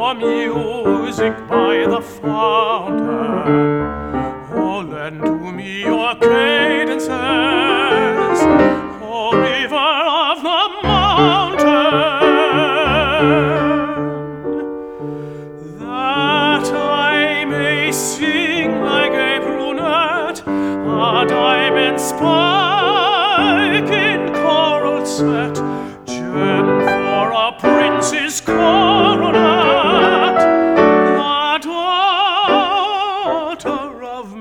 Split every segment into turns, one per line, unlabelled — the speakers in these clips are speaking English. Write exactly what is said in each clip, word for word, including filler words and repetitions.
for music by the fountain. Oh, lend to me your cadences, O river of the mountain, that I may sing like a brunette, a diamond spike in coral set, gem for a prince's coronet, the daughter of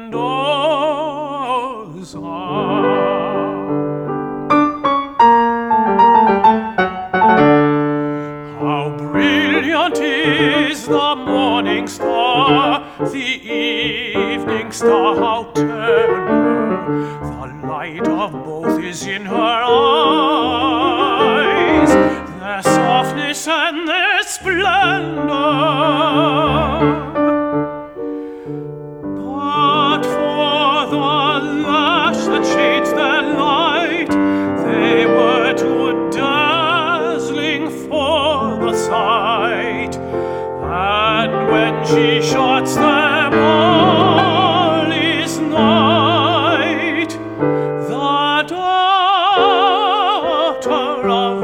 Mendoza. How brilliant is the morning star, the evening star, how tender, the light of both is in her eyes, their softness and their splendor. But for the lash that shades their light, they were too dazzling for the sight, and when she shuts them all is night, the daughter of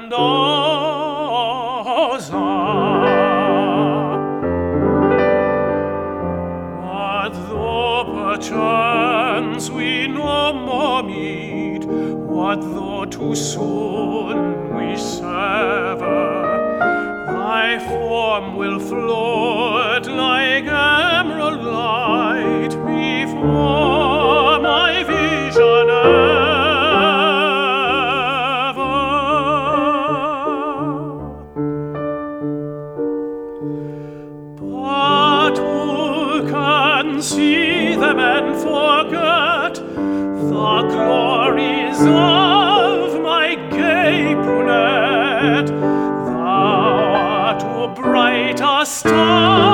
Mendoza. But though perchance we no more meet, what though too soon we sever, thy form will float like emerald light before my vision ever. But who can see them and forget the glories of my gay brunette? Thou art too bright a star